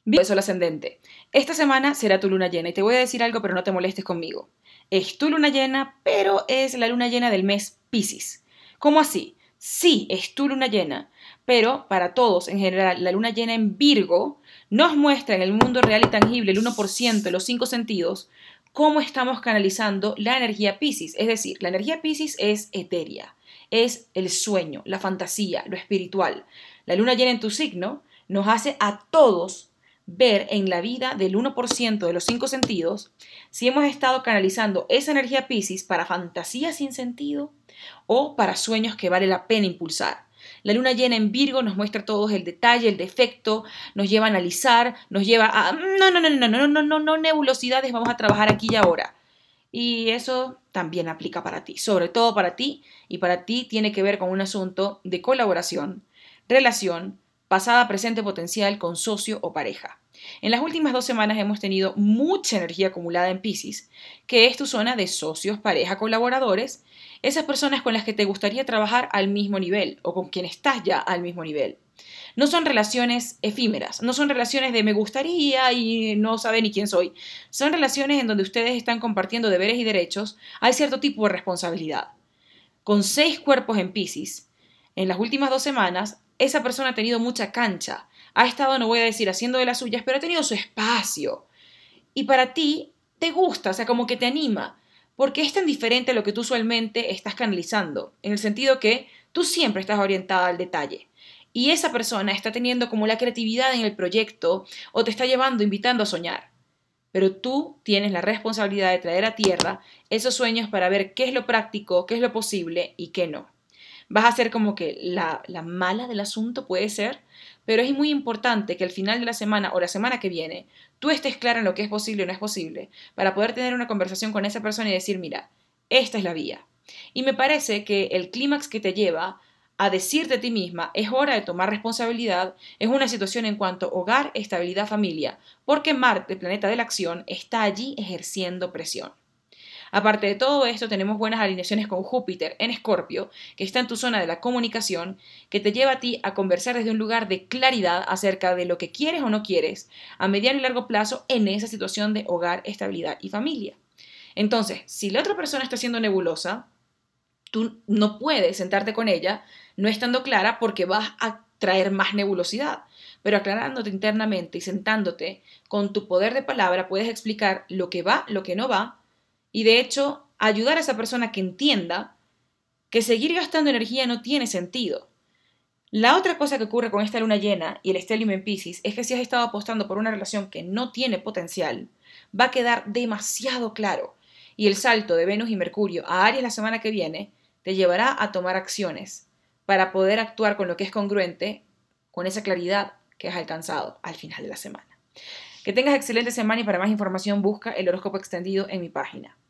Sol ascendente. Esta semana será tu luna llena y te voy a decir algo, pero no te molestes conmigo. Es tu luna llena, pero es la luna llena del mes Piscis. ¿Cómo así? Sí, es tu luna llena, pero para todos en general, la luna llena en Virgo nos muestra en el mundo real y tangible, el 1% de los 5 sentidos, cómo estamos canalizando la energía Piscis. Es decir, la energía Piscis es etérea, es el sueño, la fantasía, lo espiritual. La luna llena en tu signo nos hace a todos ver en la vida del 1% de los 5 sentidos si hemos estado canalizando esa energía Piscis para fantasías sin sentido o para sueños que vale la pena impulsar. La luna llena en Virgo nos muestra a todos el detalle, el defecto, nos lleva a analizar, nos lleva a no nebulosidades, vamos a trabajar aquí y ahora. Y eso también aplica para ti, sobre todo para ti, y para ti tiene que ver con un asunto de colaboración, relación, pasada, presente, potencial con socio o pareja. En las últimas 2 semanas hemos tenido mucha energía acumulada en Piscis, que es tu zona de socios, pareja, colaboradores, esas personas con las que te gustaría trabajar al mismo nivel o con quien estás ya al mismo nivel. No son relaciones efímeras, no son relaciones de me gustaría y no sabe ni quién soy. Son relaciones en donde ustedes están compartiendo deberes y derechos, hay cierto tipo de responsabilidad. Con 6 cuerpos en Piscis, en las últimas 2 semanas, esa persona ha tenido mucha cancha. Ha estado, no voy a decir haciendo de las suyas, pero ha tenido su espacio. Y para ti, te gusta, o sea, como que te anima. Porque es tan diferente a lo que tú usualmente estás canalizando. En el sentido que tú siempre estás orientada al detalle. Y esa persona está teniendo como la creatividad en el proyecto o te está llevando, invitando a soñar. Pero tú tienes la responsabilidad de traer a tierra esos sueños para ver qué es lo práctico, qué es lo posible y qué no. Vas a ser como que la mala del asunto, puede ser, pero es muy importante que al final de la semana o la semana que viene tú estés clara en lo que es posible o no es posible para poder tener una conversación con esa persona y decir, mira, esta es la vía. Y me parece que el clímax que te lleva a decirte a ti misma, es hora de tomar responsabilidad, es una situación en cuanto a hogar, estabilidad, familia, porque Marte, planeta de la acción, está allí ejerciendo presión. Aparte de todo esto, tenemos buenas alineaciones con Júpiter en Escorpio, que está en tu zona de la comunicación, que te lleva a ti a conversar desde un lugar de claridad acerca de lo que quieres o no quieres a mediano y largo plazo en esa situación de hogar, estabilidad y familia. Entonces, si la otra persona está siendo nebulosa, tú no puedes sentarte con ella no estando clara porque vas a traer más nebulosidad. Pero aclarándote internamente y sentándote con tu poder de palabra, puedes explicar lo que va, lo que no va, y de hecho ayudar a esa persona que entienda que seguir gastando energía no tiene sentido. La otra cosa que ocurre con esta luna llena y el stellium en Pisces es que si has estado apostando por una relación que no tiene potencial, va a quedar demasiado claro. Y el salto de Venus y Mercurio a Aries la semana que viene te llevará a tomar acciones para poder actuar con lo que es congruente con esa claridad que has alcanzado al final de la semana. Que tengas excelente semana y para más información busca el horóscopo extendido en mi página.